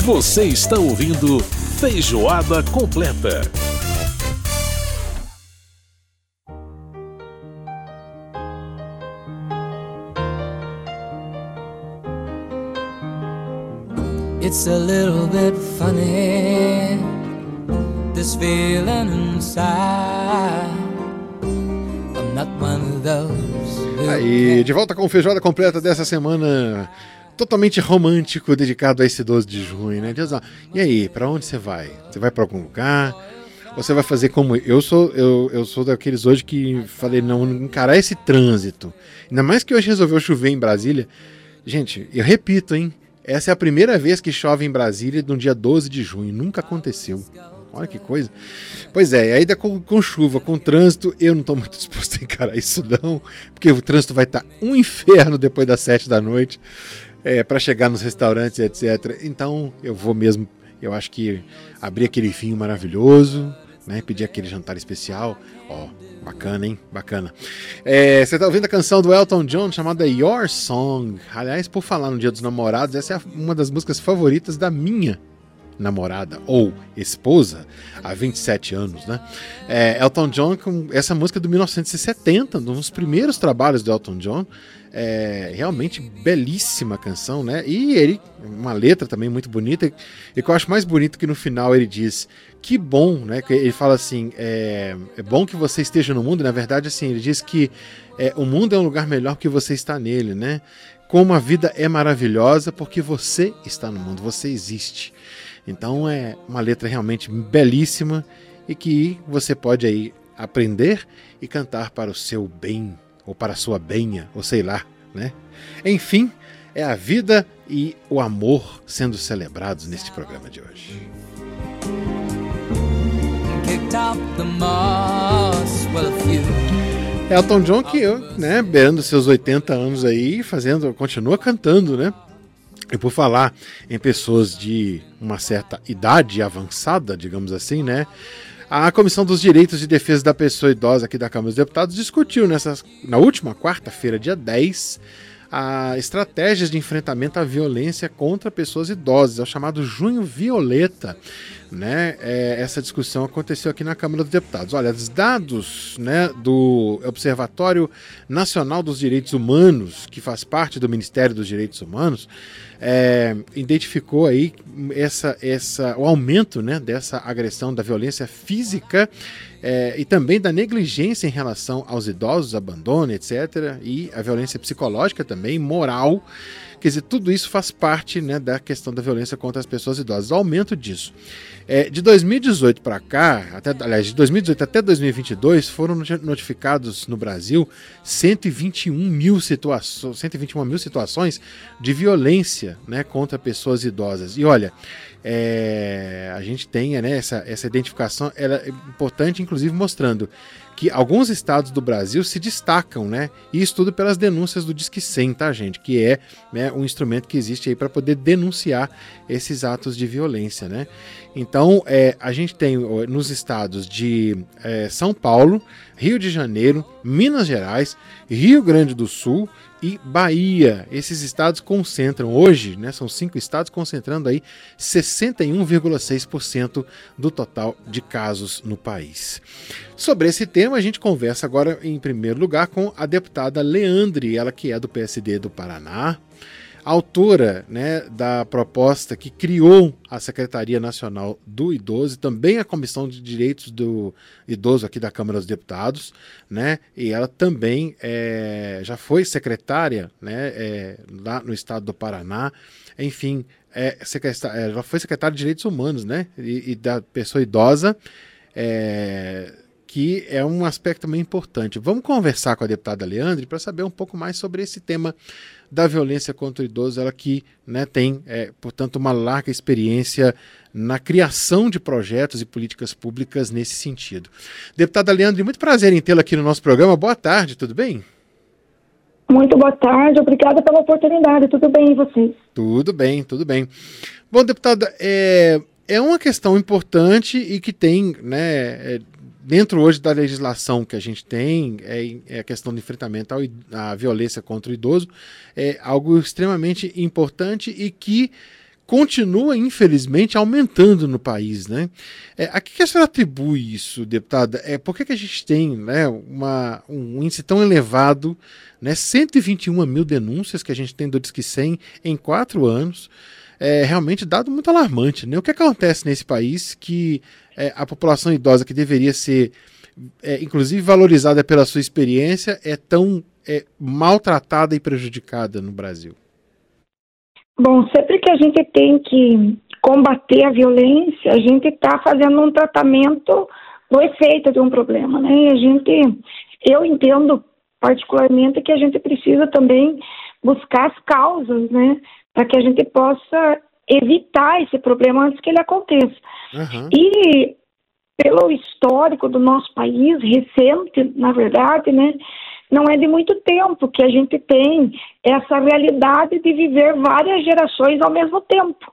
Você está ouvindo Feijoada Completa. It's a little bit funny, this feeling inside. I'm not one of those. Aí, de volta com Feijoada Completa dessa semana, totalmente romântico, dedicado a esse 12 de junho, né? E aí, pra onde você vai? Você vai pra algum lugar? Ou você vai fazer como eu sou daqueles hoje que falei, não, encarar esse trânsito. Ainda mais que hoje resolveu chover em Brasília. Gente, eu repito, hein? Essa é a primeira vez que chove em Brasília no dia 12 de junho. Nunca aconteceu. Olha que coisa. Pois é, ainda com chuva, com trânsito, eu não estou muito disposto a encarar isso não, porque o trânsito vai estar um inferno depois das 7 da noite, para chegar nos restaurantes, etc. Então eu vou mesmo, eu acho que abrir aquele vinho maravilhoso, né, pedir aquele jantar especial. Ó, bacana, hein? Bacana. Você tá ouvindo a canção do Elton John chamada Your Song. Aliás, por falar no Dia dos Namorados, essa é uma das músicas favoritas da minha namorada ou esposa há 27 anos, né? Elton John, com essa música de 1970, um dos primeiros trabalhos do Elton John. Realmente belíssima canção, né? E ele, uma letra também muito bonita, e que eu acho mais bonito que no final ele diz, que bom, né? Ele fala assim, é bom que você esteja no mundo. Na verdade, assim, ele diz que o mundo é um lugar melhor porque você está nele, né? Como a vida é maravilhosa porque você está no mundo, você existe. Então é uma letra realmente belíssima e que você pode aí aprender e cantar para o seu bem, ou para a sua benha, ou sei lá, né? Enfim, é a vida e o amor sendo celebrados neste programa de hoje. Elton John que, né, beirando seus 80 anos aí, continua cantando, né? E por falar em pessoas de uma certa idade avançada, digamos assim, né? A Comissão dos Direitos de Defesa da Pessoa Idosa aqui da Câmara dos Deputados discutiu na última quarta-feira, dia 10, estratégias de enfrentamento à violência contra pessoas idosas, é o chamado Junho Violeta, né? Essa discussão aconteceu aqui na Câmara dos Deputados. Olha, os dados, né, do Observatório Nacional dos Direitos Humanos, que faz parte do Ministério dos Direitos Humanos, identificou aí o aumento, né, dessa agressão, da violência física e também da negligência em relação aos idosos, abandono, etc. E a violência psicológica também, moral. Quer dizer, tudo isso faz parte, né, da questão da violência contra as pessoas idosas. O aumento disso. De 2018 para cá, de 2018 até 2022, foram notificados no Brasil 121 mil situações de violência, né, contra pessoas idosas. E olha, a gente tem, né, essa identificação, ela é importante, inclusive mostrando que alguns estados do Brasil se destacam, né? E isso tudo pelas denúncias do Disque 100, tá, gente? Que é, né, um instrumento que existe aí para poder denunciar esses atos de violência, né? Então, a gente tem nos estados de São Paulo, Rio de Janeiro, Minas Gerais, Rio Grande do Sul e Bahia. Esses estados concentram hoje, né, são 5 estados concentrando aí 61,6% do total de casos no país. Sobre esse tema, a gente conversa agora, em primeiro lugar, com a deputada Leandre, ela que é do PSD do Paraná, autora, né, da proposta que criou a Secretaria Nacional do Idoso, também a Comissão de Direitos do Idoso aqui da Câmara dos Deputados, né, e ela também já foi secretária, né, lá no estado do Paraná, enfim, ela foi secretária de Direitos Humanos, né, e da pessoa idosa, que é um aspecto também importante. Vamos conversar com a deputada Leandre para saber um pouco mais sobre esse tema da violência contra o idoso, ela que, né, tem, portanto, uma larga experiência na criação de projetos e políticas públicas nesse sentido. Deputada Leandre, muito prazer em tê-la aqui no nosso programa. Boa tarde, tudo bem? Muito boa tarde, obrigada pela oportunidade. Tudo bem e vocês? Tudo bem, tudo bem. Bom, deputada, é uma questão importante e que tem, né, dentro hoje da legislação que a gente tem, a questão do enfrentamento à violência contra o idoso, é algo extremamente importante e que continua, infelizmente, aumentando no país, né? A que a senhora atribui isso, deputada? Por que a gente tem, né, um índice tão elevado, né, 121 mil denúncias que a gente tem do Disque 100 em 4 anos? Realmente dado muito alarmante, né? O que acontece nesse país que a população idosa, que deveria ser, inclusive, valorizada pela sua experiência, é tão maltratada e prejudicada no Brasil? Bom, sempre que a gente tem que combater a violência, a gente está fazendo um tratamento do efeito de um problema, né? E eu entendo particularmente que a gente precisa também buscar as causas, né? Para que a gente possa evitar esse problema antes que ele aconteça. Uhum. E pelo histórico do nosso país, recente, na verdade, né? Não é de muito tempo que a gente tem essa realidade de viver várias gerações ao mesmo tempo.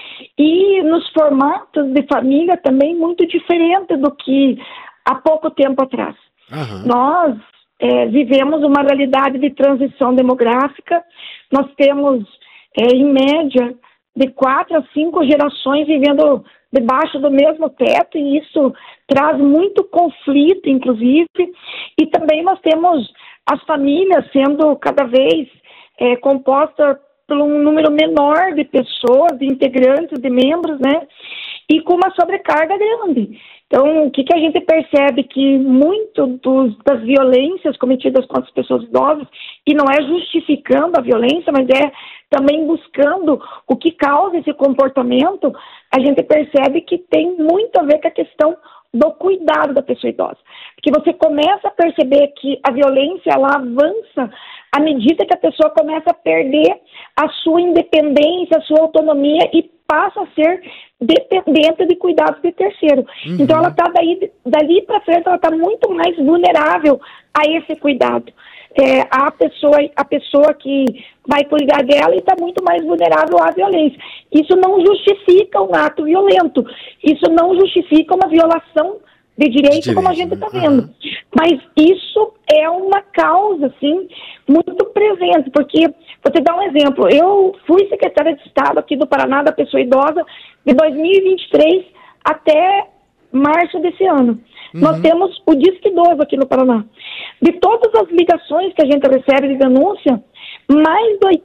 E nos formatos de família também muito diferente do que há pouco tempo atrás. Uhum. Nós vivemos uma realidade de transição demográfica, nós temos, em média, de 4 a 5 gerações vivendo debaixo do mesmo teto, e isso traz muito conflito, inclusive, e também nós temos as famílias sendo cada vez compostas por um número menor de pessoas, de integrantes, de membros, né, e com uma sobrecarga grande. Então, o que a gente percebe? Que muito das violências cometidas contra as pessoas idosas, e não é justificando a violência, mas é também buscando o que causa esse comportamento, a gente percebe que tem muito a ver com a questão do cuidado da pessoa idosa. Porque você começa a perceber que a violência, ela avança à medida que a pessoa começa a perder a sua independência, a sua autonomia, e passa a ser dependente de cuidados de terceiro. Uhum. Então ela está dali para frente, ela está muito mais vulnerável a esse cuidado. A pessoa que vai cuidar dela está muito mais vulnerável à violência. Isso não justifica um ato violento, isso não justifica uma violação de direito, como a gente está vendo. Mas isso é uma causa, assim, muito presente, porque, vou te dar um exemplo, eu fui secretária de Estado aqui do Paraná da pessoa idosa de 2023 até março desse ano. Uhum. Nós temos o Disque Idoso aqui no Paraná. De todas as ligações que a gente recebe de denúncia, mais de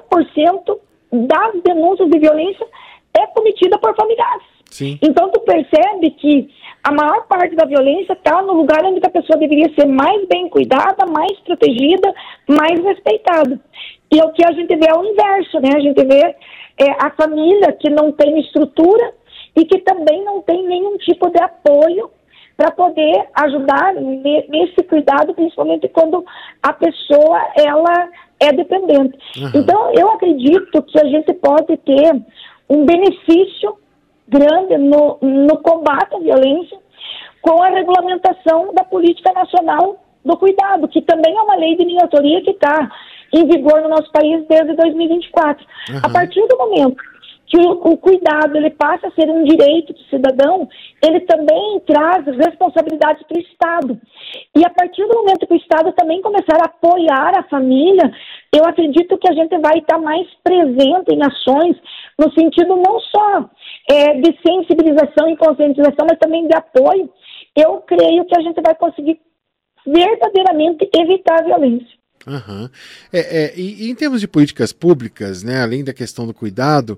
80% das denúncias de violência é cometida por familiares. Sim. Então, tu percebe que a maior parte da violência está no lugar onde a pessoa deveria ser mais bem cuidada, mais protegida, mais respeitada. E o que a gente vê é o inverso, né? A gente vê a família que não tem estrutura e que também não tem nenhum tipo de apoio para poder ajudar nesse cuidado, principalmente quando a pessoa ela é dependente. Uhum. Então, eu acredito que a gente pode ter um benefício grande no combate à violência com a regulamentação da Política Nacional do Cuidado, que também é uma lei de minha autoria que está em vigor no nosso país desde 2024. Uhum. A partir do momento que o cuidado ele passa a ser um direito do cidadão, ele também traz responsabilidades para o Estado. E a partir do momento que o Estado também começar a apoiar a família, eu acredito que a gente vai estar mais presente em ações no sentido não só de sensibilização e conscientização, mas também de apoio. Eu creio que a gente vai conseguir verdadeiramente evitar a violência. Uhum. E em termos de políticas públicas, né, além da questão do cuidado,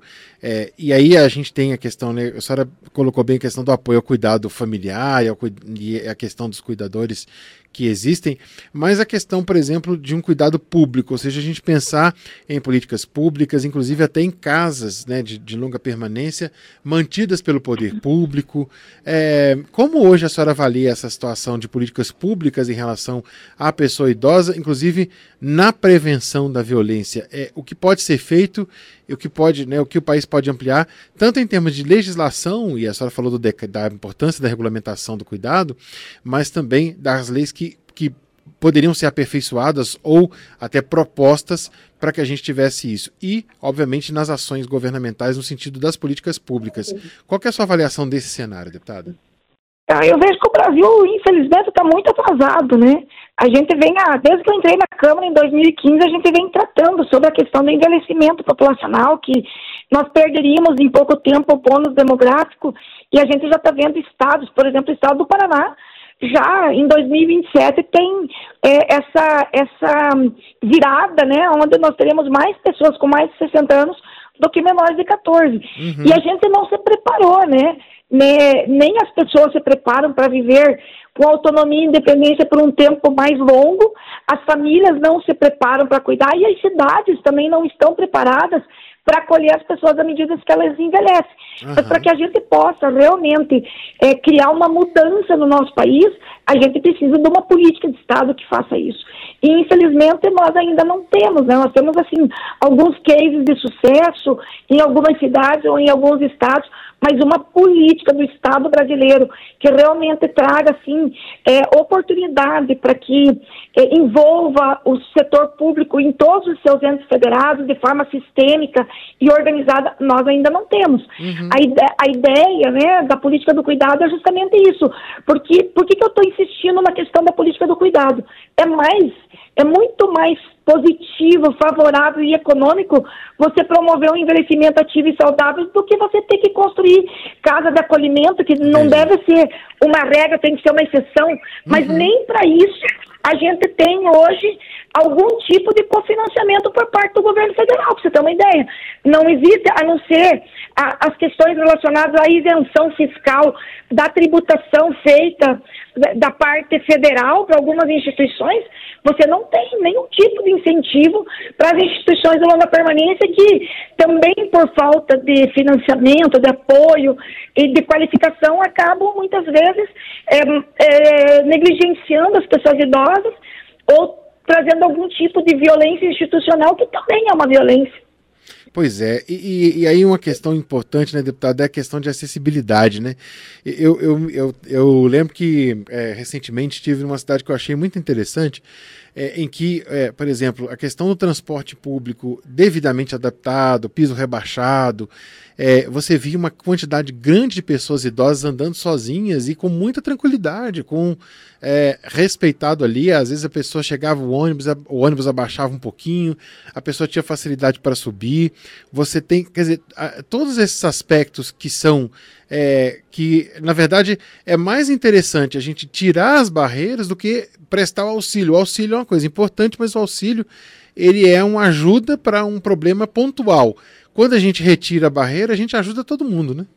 e aí a gente tem a questão, né, a senhora colocou bem a questão do apoio ao cuidado familiar e a questão dos cuidadores que existem, mas a questão, por exemplo, de um cuidado público, ou seja, a gente pensar em políticas públicas, inclusive até em casas, né, de longa permanência, mantidas pelo poder público. Como hoje a senhora avalia essa situação de políticas públicas em relação à pessoa idosa, inclusive na prevenção da violência? O que pode ser feito, o que o país pode ampliar, tanto em termos de legislação, e a senhora falou da importância da regulamentação do cuidado, mas também das leis que poderiam ser aperfeiçoadas ou até propostas para que a gente tivesse isso. E, obviamente, nas ações governamentais no sentido das políticas públicas. Qual que é a sua avaliação desse cenário, deputada? Eu vejo que o Brasil, infelizmente, está muito atrasado, né? A gente vem, desde que eu entrei na Câmara em 2015, a gente vem tratando sobre a questão do envelhecimento populacional, que nós perderíamos em pouco tempo o bônus demográfico, e a gente já está vendo estados, por exemplo, o estado do Paraná, já em 2027 tem essa virada, né? Onde nós teremos mais pessoas com mais de 60 anos do que menores de 14. Uhum. E a gente não se preparou, né? Nem as pessoas se preparam para viver com autonomia e independência por um tempo mais longo, as famílias não se preparam para cuidar e as cidades também não estão preparadas para acolher as pessoas à medida que elas envelhecem. Uhum. Mas para que a gente possa realmente criar uma mudança no nosso país, a gente precisa de uma política de Estado que faça isso. E, infelizmente, nós ainda não temos, né? Nós temos, assim, alguns cases de sucesso em algumas cidades ou em alguns estados, mas uma política do Estado brasileiro que realmente traga, assim, oportunidade para que envolva o setor público em todos os seus entes federados de forma sistêmica e organizada, nós ainda não temos. Uhum. A ideia, né, da política do cuidado é justamente isso. Por que eu estou insistindo na questão da política do cuidado? É muito mais positivo, favorável e econômico você promover um envelhecimento ativo e saudável do que você ter que construir casa de acolhimento, que não deve ser uma regra, tem que ser uma exceção, mas nem para isso a gente tem hoje algum tipo de cofinanciamento por parte do governo federal, para você ter uma ideia. Não existe, a não ser as questões relacionadas à isenção fiscal da tributação feita da parte federal para algumas instituições, você não tem nenhum tipo de incentivo para as instituições de longa permanência que também por falta de financiamento, de apoio e de qualificação acabam muitas vezes negligenciando as pessoas idosas ou trazendo algum tipo de violência institucional que também é uma violência. Pois é, e aí uma questão importante, né, deputado, é a questão de acessibilidade, né? Eu lembro que recentemente estive numa cidade que eu achei muito interessante, em que, por exemplo, a questão do transporte público devidamente adaptado, piso rebaixado, você via uma quantidade grande de pessoas idosas andando sozinhas e com muita tranquilidade, respeitado ali. Às vezes a pessoa chegava, o ônibus abaixava um pouquinho, a pessoa tinha facilidade para subir. Você tem, quer dizer, todos esses aspectos que são, que na verdade é mais interessante a gente tirar as barreiras do que prestar o auxílio. O auxílio é uma coisa importante, mas o auxílio ele é uma ajuda para um problema pontual. Quando a gente retira a barreira, a gente ajuda todo mundo, né?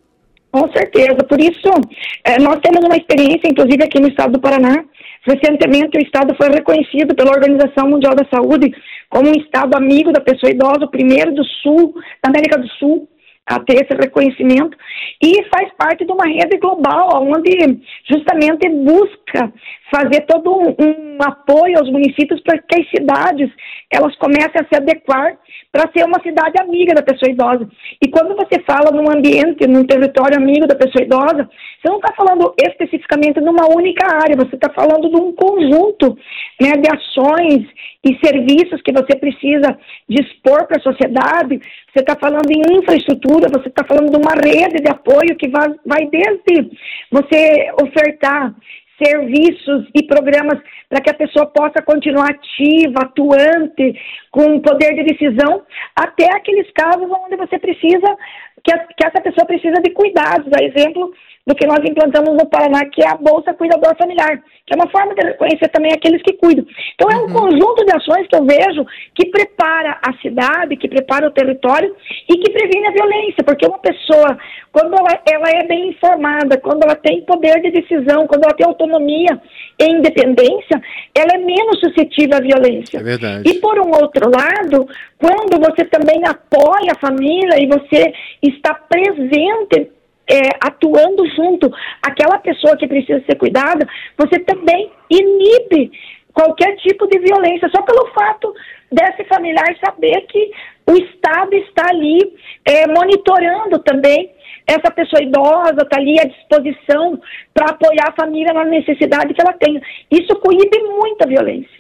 Com certeza. Por isso, nós temos uma experiência, inclusive aqui no estado do Paraná. Recentemente, o estado foi reconhecido pela Organização Mundial da Saúde como um estado amigo da pessoa idosa, o primeiro do Sul, da América do Sul, a ter esse reconhecimento, e faz parte de uma rede global, onde justamente busca fazer todo um apoio aos municípios para que as cidades elas comecem a se adequar para ser uma cidade amiga da pessoa idosa. E quando você fala num ambiente, num território amigo da pessoa idosa, você não está falando especificamente numa única área, você está falando de um conjunto, né, de ações e serviços que você precisa dispor para a sociedade. Você está falando em infraestrutura, você está falando de uma rede de apoio que vai desde você ofertar serviços e programas para que a pessoa possa continuar ativa, atuante, com poder de decisão, até aqueles casos onde você precisa, que essa pessoa precisa de cuidados. A exemplo do que nós implantamos no Paraná, que é a Bolsa Cuidador Familiar, que é uma forma de reconhecer também aqueles que cuidam. Então é um conjunto de ações que eu vejo que prepara a cidade, que prepara o território e que previne a violência, porque uma pessoa, quando ela é bem informada, quando ela tem poder de decisão, quando ela tem autonomia e independência, ela é menos suscetível à violência. É verdade. E por um outro lado, quando você também apoia a família e você está presente, atuando junto àquela pessoa que precisa ser cuidada, você também inibe qualquer tipo de violência, só pelo fato desse familiar saber que o Estado está ali monitorando também essa pessoa idosa, está ali à disposição para apoiar a família na necessidade que ela tenha. Isso coíbe muita violência.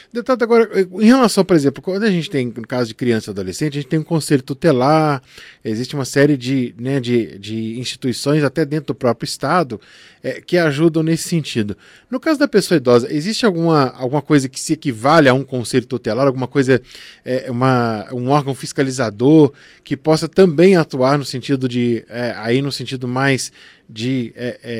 Deputado, agora, em relação, por exemplo, quando a gente tem, no caso de criança e adolescente, a gente tem um conselho tutelar, existe uma série de instituições, até dentro do próprio Estado, que ajudam nesse sentido. No caso da pessoa idosa, existe alguma coisa que se equivale a um conselho tutelar, alguma coisa, um órgão fiscalizador que possa também atuar no sentido de, no sentido mais de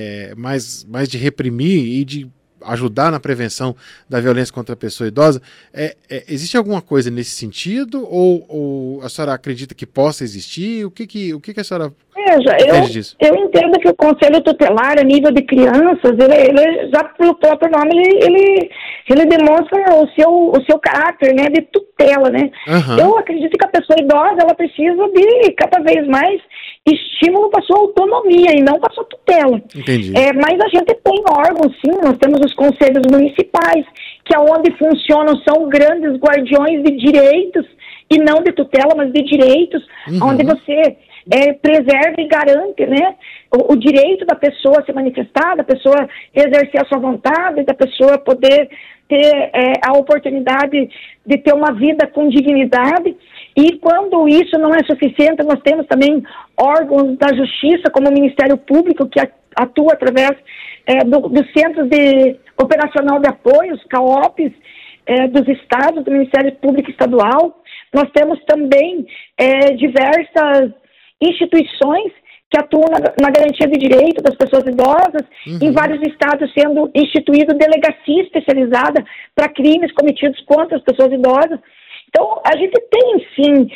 reprimir e de ajudar na prevenção da violência contra a pessoa idosa? Existe alguma coisa nesse sentido ou a senhora acredita que possa existir? O que a senhora entende disso? Eu entendo que o Conselho Tutelar, a nível de crianças, ele já pelo próprio nome, ele demonstra o seu caráter, né, de tutela, né? Uhum. Eu acredito que a pessoa idosa, ela precisa de cada vez mais estímulo para sua autonomia e não para sua tutela. Entendi. Mas a gente tem órgãos, sim, nós temos os conselhos municipais, que é onde funcionam, são grandes guardiões de direitos, e não de tutela, mas de direitos, onde você preserva e garante, né, o direito da pessoa se manifestar, da pessoa exercer a sua vontade, da pessoa poder ter a oportunidade de ter uma vida com dignidade. E quando isso não é suficiente, nós temos também órgãos da justiça, como o Ministério Público, que atua através dos Centros Operacional de Apoio, os CAOPs, dos estados, do Ministério Público Estadual. Nós temos também diversas instituições que atuam na garantia de direito das pessoas idosas, em vários estados sendo instituída delegacia especializada para crimes cometidos contra as pessoas idosas. Então, a gente tem, sim,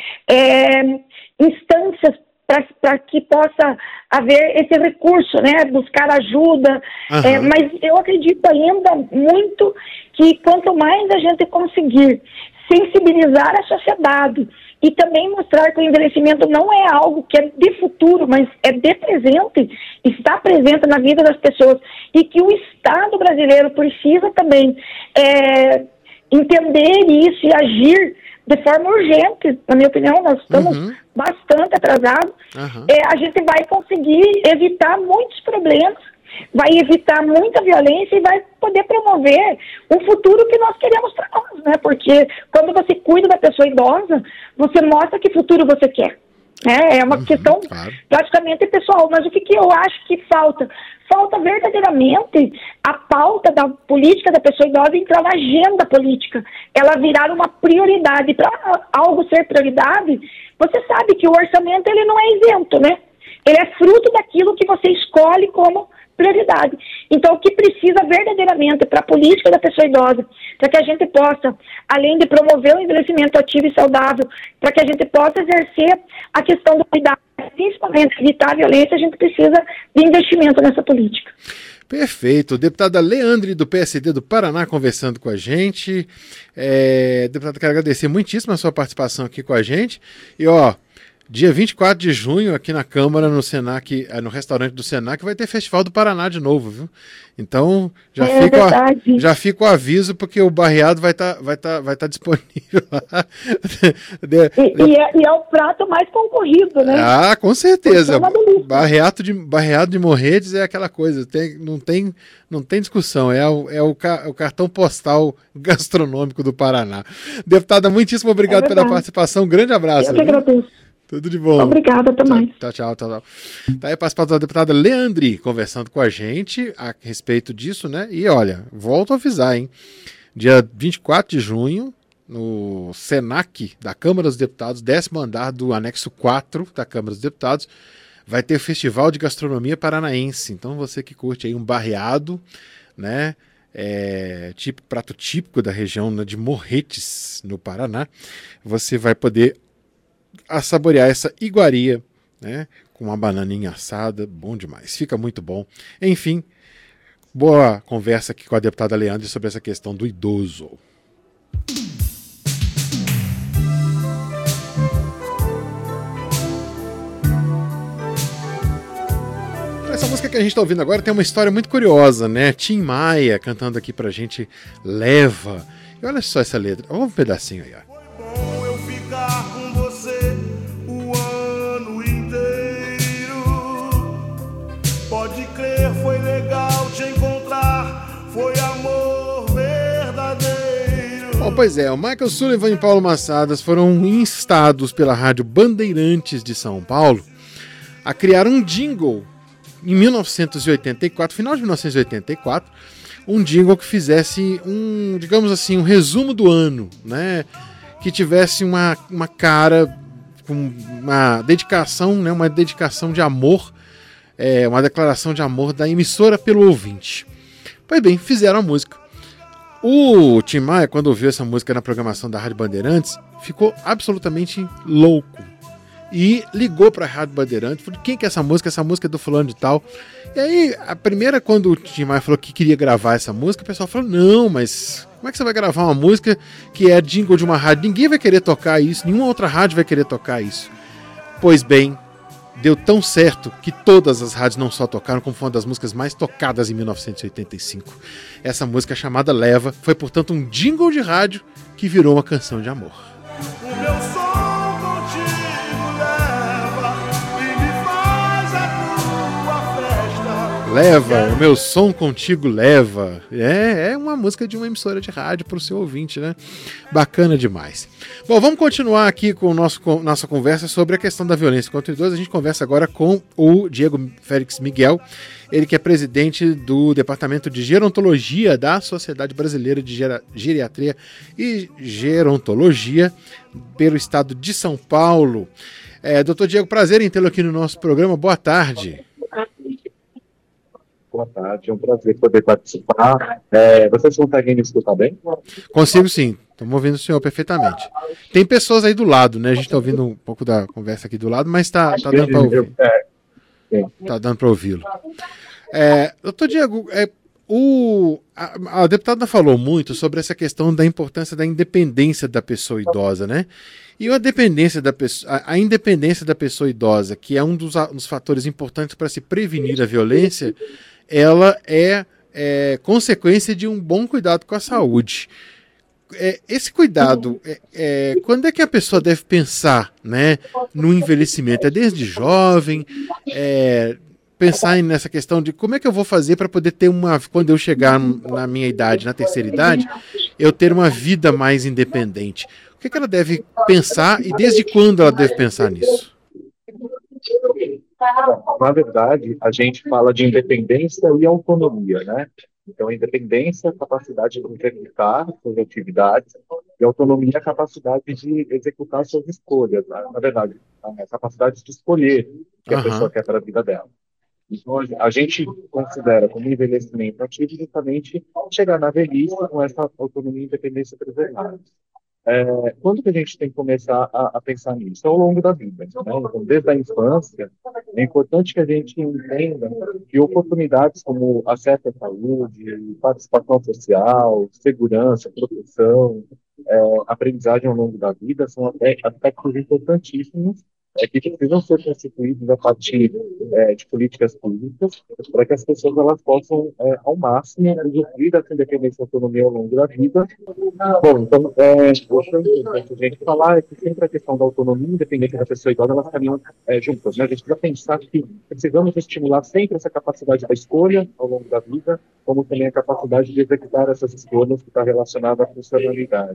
instâncias para que possa haver esse recurso, né, buscar ajuda, mas eu acredito ainda muito que quanto mais a gente conseguir sensibilizar a sociedade e também mostrar que o envelhecimento não é algo que é de futuro, mas é de presente, está presente na vida das pessoas, e que o Estado brasileiro precisa também entender isso e agir de forma urgente. Na minha opinião, nós estamos bastante atrasados. A gente vai conseguir evitar muitos problemas, vai evitar muita violência e vai poder promover um futuro que nós queremos para nós, né? Porque quando você cuida da pessoa idosa, você mostra que futuro você quer. É uma questão praticamente pessoal, mas o que eu acho que falta? Falta verdadeiramente a pauta da política da pessoa idosa entrar na agenda política, ela virar uma prioridade. Para algo ser prioridade, você sabe que o orçamento ele não é isento, né? Ele é fruto daquilo que você escolhe como prioridade. Então, o que precisa verdadeiramente para a política da pessoa idosa, para que a gente possa, além de promover o envelhecimento ativo e saudável, para que a gente possa exercer a questão do cuidado, principalmente evitar a violência, a gente precisa de investimento nessa política. Perfeito. Deputada Leandre, do PSD do Paraná, conversando com a gente. Deputada, quero agradecer muitíssimo a sua participação aqui com a gente. E, dia 24 de junho, aqui na Câmara, no Senac, no restaurante do Senac, vai ter Festival do Paraná de novo, viu? Então, já fica o aviso, porque o barreado vai tá disponível lá. E é o prato mais concorrido, né? Ah, com certeza. Barreado de Morretes é aquela coisa, não tem discussão, é o cartão postal gastronômico do Paraná. Deputada, muitíssimo obrigado pela participação, um grande abraço. Eu que agradeço. Tudo de bom. Obrigada, até mais. Tchau. Tá aí a participação da deputada Leandre conversando com a gente a respeito disso, né? E olha, volto a avisar, hein? Dia 24 de junho, no Senac da Câmara dos Deputados, 10º andar do anexo 4 da Câmara dos Deputados, vai ter o Festival de Gastronomia Paranaense. Então você que curte aí um barreado, né? Prato típico da região, né, de Morretes, no Paraná, você vai poder saborear essa iguaria, né, com uma bananinha assada, bom demais, fica muito bom. Enfim, boa conversa aqui com a deputada Leandre sobre essa questão do idoso. Essa música que a gente está ouvindo agora tem uma história muito curiosa, né? Tim Maia cantando aqui pra gente, Leva. E olha só essa letra, olha um pedacinho aí, ó. Pode crer, foi legal te encontrar, foi amor verdadeiro. Pois é, o Michael Sullivan e Paulo Massadas foram instados pela Rádio Bandeirantes de São Paulo a criar um jingle em 1984, final de 1984, um jingle que fizesse digamos assim, um resumo do ano, né? Que tivesse uma cara com uma dedicação, né? Uma dedicação de amor, uma declaração de amor da emissora pelo ouvinte. Pois bem, fizeram a música. O Tim Maia, quando ouviu essa música na programação da Rádio Bandeirantes, ficou absolutamente louco. E ligou para a Rádio Bandeirantes, falou: quem que é essa música? Essa música é do fulano de tal. E aí, a primeira, quando o Tim Maia falou que queria gravar essa música, o pessoal falou: não, mas como é que você vai gravar uma música que é jingle de uma rádio? Ninguém vai querer tocar isso, nenhuma outra rádio vai querer tocar isso. Pois bem, deu tão certo que todas as rádios não só tocaram, como foi uma das músicas mais tocadas em 1985. Essa música chamada Leva foi, portanto, um jingle de rádio que virou uma canção de amor. O meu som contigo leva e me faz a tua festa. Leva, o meu som contigo leva. É uma música de uma emissora de rádio para o seu ouvinte, né? Bacana demais. Bom, vamos continuar aqui com nossa conversa sobre a questão da violência contra idosos. A gente conversa agora com o Diego Félix Miguel, ele que é presidente do Departamento de Gerontologia da Sociedade Brasileira de Geriatria e Gerontologia pelo estado de São Paulo. Doutor Diego, prazer em tê-lo aqui no nosso programa. Boa tarde. Boa tarde, é um prazer poder participar. Vocês conseguem me escutar bem? Consigo sim, estamos ouvindo o senhor perfeitamente. Tem pessoas aí do lado, né? A gente está ouvindo um pouco da conversa aqui do lado, mas tá dando para ouvir. Está dando para ouvi-lo. Doutor Diego, a deputada falou muito sobre essa questão da importância da independência da pessoa idosa, né? E a independência da pessoa idosa, que é um dos fatores importantes para se prevenir a violência, ela é consequência de um bom cuidado com a saúde. Esse cuidado, quando é que a pessoa deve pensar, né, no envelhecimento? É desde jovem? Pensar nessa questão de como é que eu vou fazer para poder ter quando eu chegar na minha idade, na terceira idade, eu ter uma vida mais independente. O que ela deve pensar e desde quando ela deve pensar nisso? Na verdade, a gente fala de independência e autonomia, né? Então, a independência é a capacidade de executar suas atividades e a autonomia é a capacidade de executar suas escolhas, né? Na verdade, a capacidade de escolher o que a pessoa quer para a vida dela. Então, a gente considera como envelhecimento ativo justamente chegar na velhice com essa autonomia e independência preservada. Quando que a gente tem que começar a pensar nisso? Ao longo da vida, né? Então, desde a infância, é importante que a gente entenda que oportunidades como acesso à saúde, participação social, segurança, proteção, aprendizagem ao longo da vida são aspectos importantíssimos que precisam ser constituídos a partir de políticas públicas para que as pessoas elas possam, ao máximo, usufruir dessa independência e autonomia ao longo da vida. Bom, então, o que é importante a gente falar é que sempre a questão da autonomia e independência da pessoa idosa, elas caminham juntas, né? A gente precisa pensar que precisamos estimular sempre essa capacidade da escolha ao longo da vida, como também a capacidade de executar essas escolhas que está relacionada à funcionalidade.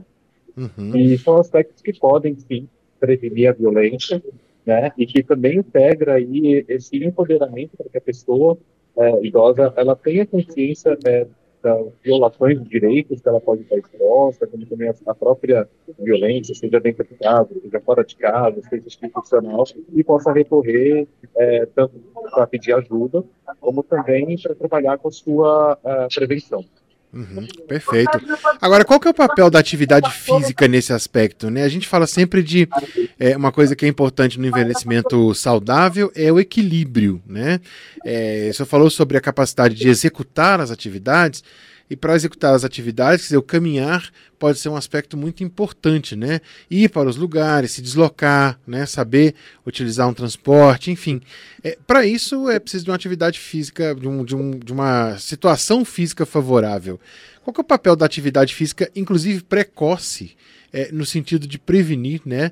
E são aspectos que podem, sim, prevenir a violência, né, e que também integra aí esse empoderamento para que a pessoa idosa ela tenha consciência das violações de direitos que ela pode estar exposta, como também a própria violência, seja dentro de casa, seja fora de casa, seja institucional, e possa recorrer tanto para pedir ajuda, como também para trabalhar com a sua prevenção. Perfeito. Agora, qual que é o papel da atividade física nesse aspecto, né? A gente fala sempre de uma coisa que é importante no envelhecimento saudável é o equilíbrio, né? O senhor falou sobre a capacidade de executar as atividades, e para executar as atividades, quer dizer, o caminhar pode ser um aspecto muito importante, né? Ir para os lugares, se deslocar, né? Saber utilizar um transporte, enfim. Para isso é preciso de uma atividade física, de uma situação física favorável. Qual que é o papel da atividade física, inclusive precoce, no sentido de prevenir, né?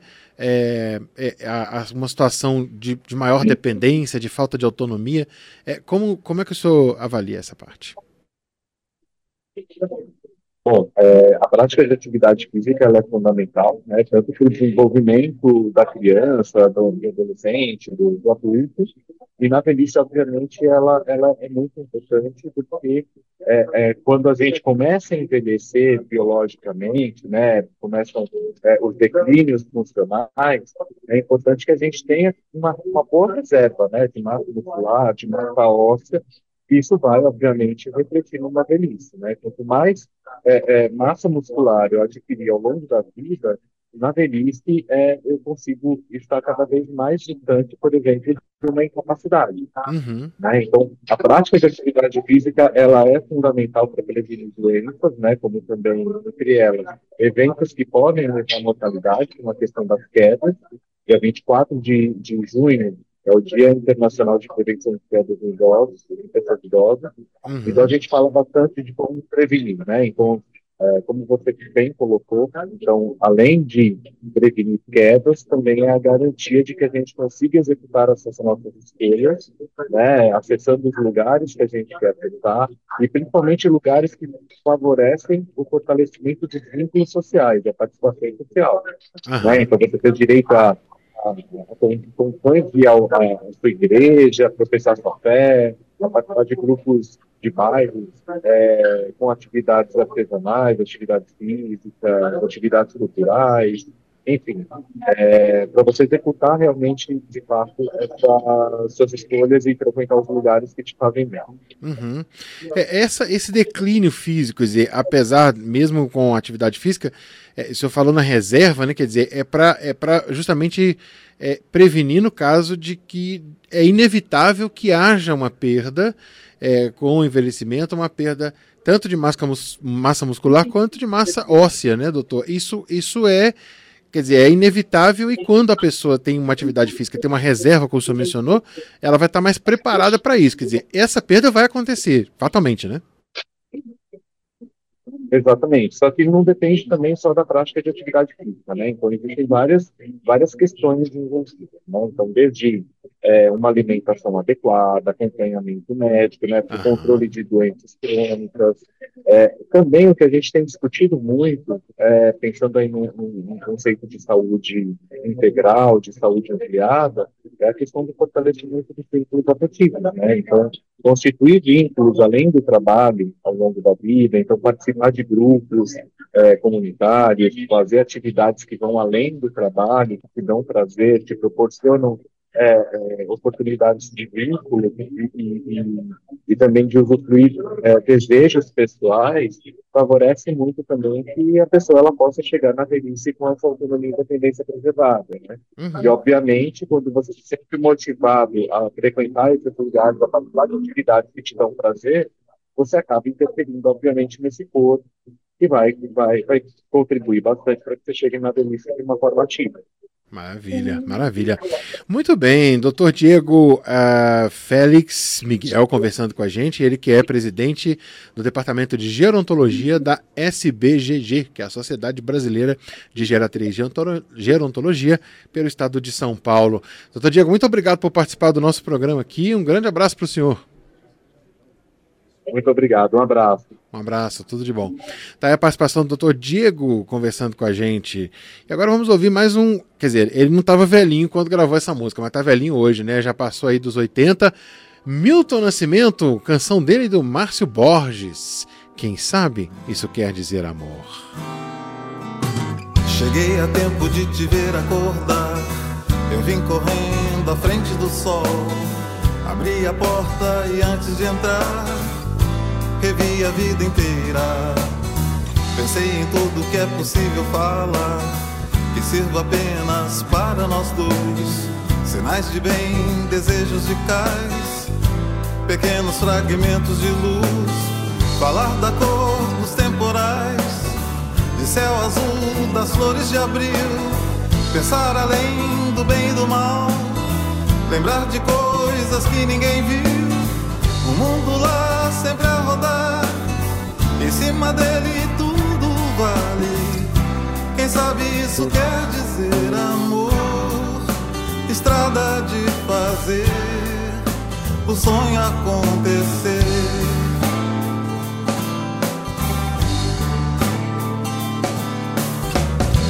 Uma situação de maior dependência, de falta de autonomia? Como é que o senhor avalia essa parte? Bom, a prática de atividade física ela é fundamental, né, tanto para o desenvolvimento da criança, do adolescente, do adulto, e na velhice, obviamente, ela é muito importante porque quando a gente começa a envelhecer biologicamente, né, começam os declínios funcionais, é importante que a gente tenha uma boa reserva, né, de massa muscular, de massa óssea. Isso vai, obviamente, refletir numa velhice, né? Quanto mais massa muscular eu adquirir ao longo da vida, na velhice eu consigo estar cada vez mais distante, por exemplo, de uma incapacidade. Uhum. Né? Então, a prática de atividade física ela é fundamental para prevenir doenças, né? Como também, entre elas, eventos que podem levar à mortalidade, como a questão das quedas. Dia 24 de junho é o Dia Internacional de Prevenção de Quedas em Idosos, em pessoas idosas. Uhum. Então, a gente fala bastante de como prevenir, né? Então, como você bem colocou, então, além de prevenir quedas, também é a garantia de que a gente consiga executar essas nossas escolhas, né? Acessando os lugares que a gente quer acessar e, principalmente, lugares que favorecem o fortalecimento dos vínculos sociais, a participação social. Aham. Né? Então, você tem direito a ir à sua igreja, professar sua fé, a participar de grupos de bairros, com atividades artesanais, atividades físicas, atividades culturais, enfim, para você executar realmente, de fato, essas suas escolhas e frequentar os lugares que te fazem bem. Uhum. Esse declínio físico, quer dizer, apesar, mesmo com atividade física, o senhor falou na reserva, né, quer dizer, é para justamente prevenir no caso de que é inevitável que haja uma perda com o envelhecimento, uma perda tanto de massa muscular quanto de massa óssea, né, doutor? Isso quer dizer, é inevitável e quando a pessoa tem uma atividade física, tem uma reserva, como o senhor mencionou, ela vai estar mais preparada para isso. Quer dizer, essa perda vai acontecer, fatalmente, né? Exatamente, só que não depende também só da prática de atividade física, né? Então, existem várias questões envolvidas, né? Então, desde uma alimentação adequada, acompanhamento médico, né? Para o controle de doenças crônicas. Também o que a gente tem discutido muito, pensando aí num conceito de saúde integral, de saúde ampliada, é a questão do fortalecimento dos vínculos afetivos, né? Então, constituir vínculos além do trabalho ao longo da vida, então participar de grupos comunitários, fazer atividades que vão além do trabalho, que te dão prazer, te proporcionam oportunidades de vínculo e também de usufruir desejos pessoais, favorece muito também que a pessoa ela possa chegar na velhice com essa autonomia e independência preservada, né? Uhum. E, obviamente, quando você se sente motivado a frequentar esses lugares, a participar de atividades que te dão prazer, você acaba interferindo, obviamente, nesse corpo que vai contribuir bastante para que você chegue na velhice de uma forma ativa. Maravilha, maravilha. Muito bem, doutor Diego Félix Miguel conversando com a gente, ele que é presidente do Departamento de Gerontologia da SBGG, que é a Sociedade Brasileira de Geriatria e Gerontologia, pelo estado de São Paulo. Doutor Diego, muito obrigado por participar do nosso programa aqui, um grande abraço para o senhor. Muito obrigado, um abraço. Um abraço, tudo de bom. Tá aí a participação do Dr. Diego conversando com a gente. E agora vamos ouvir mais um... Quer dizer, ele não estava velhinho quando gravou essa música, mas tá velhinho hoje, né? Já passou aí dos 80. Milton Nascimento, canção dele e do Márcio Borges. Quem sabe isso quer dizer amor. Cheguei a tempo de te ver acordar. Eu vim correndo à frente do sol. Abri a porta e antes de entrar revi a vida inteira. Pensei em tudo que é possível falar, que sirva apenas para nós dois. Sinais de bem, desejos de cais, pequenos fragmentos de luz. Falar da cor dos temporais, de céu azul, das flores de abril. Pensar além do bem e do mal, lembrar de coisas que ninguém viu. O mundo lá sempre a rodar, em cima dele tudo vale. Quem sabe isso quer dizer amor, estrada de fazer o sonho acontecer.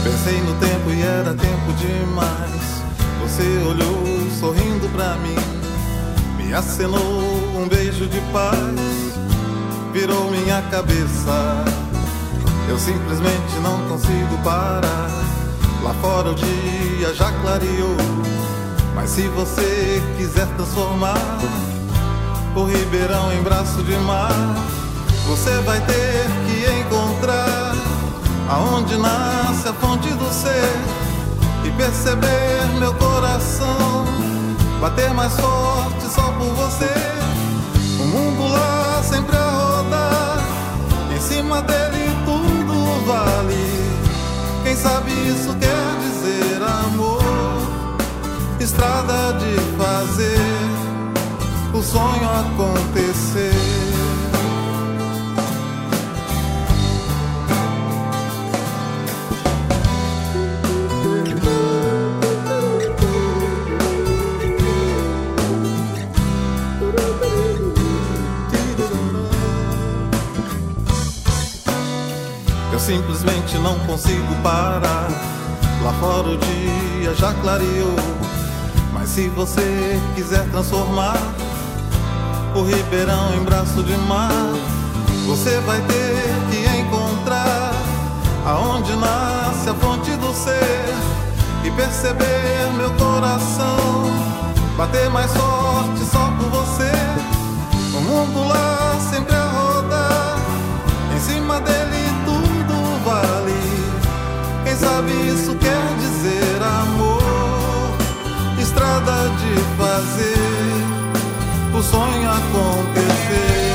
Pensei no tempo e era tempo demais. Você olhou sorrindo pra mim, me acenou um beijo de paz, virou minha cabeça. Eu simplesmente não consigo parar. Lá fora o dia já clareou, mas se você quiser transformar o Ribeirão em braço de mar, você vai ter que encontrar aonde nasce a fonte do ser e perceber meu coração bater mais forte só por você. O mundo lá sempre a rodar, em cima dele tudo vale. Quem sabe isso quer dizer amor, estrada de fazer o sonho acontecer. Eu simplesmente não consigo parar. Lá fora o dia já clareou, mas se você quiser transformar o Ribeirão em braço de mar, você vai ter que encontrar aonde nasce a fonte do ser e perceber meu coração bater mais forte só por você. O mundo lá sempre a rodar, em cima dele tudo vale. Quem sabe isso quer dizer amor, estrada de fazer o sonho acontecer.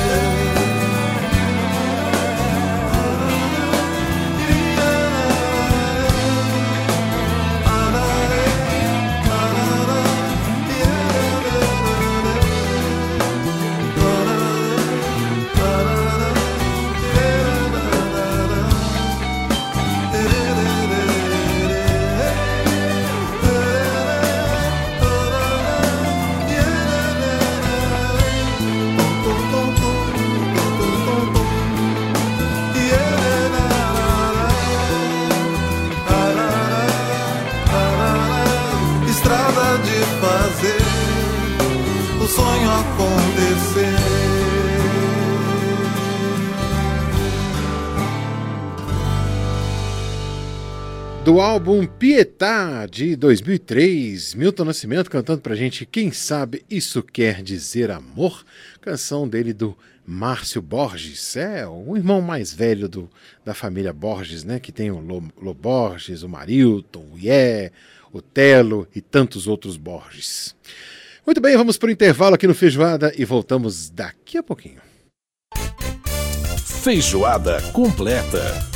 O sonho acontecer. Do álbum Pietà, de 2003, Milton Nascimento cantando pra gente Quem Sabe Isso Quer Dizer Amor, canção dele do Márcio Borges, o irmão mais velho da família Borges, né, que tem o Lô Borges, o Marilton, o Ié, o Telo e tantos outros Borges. Muito bem, vamos para o intervalo aqui no Feijoada e voltamos daqui a pouquinho. Feijoada completa.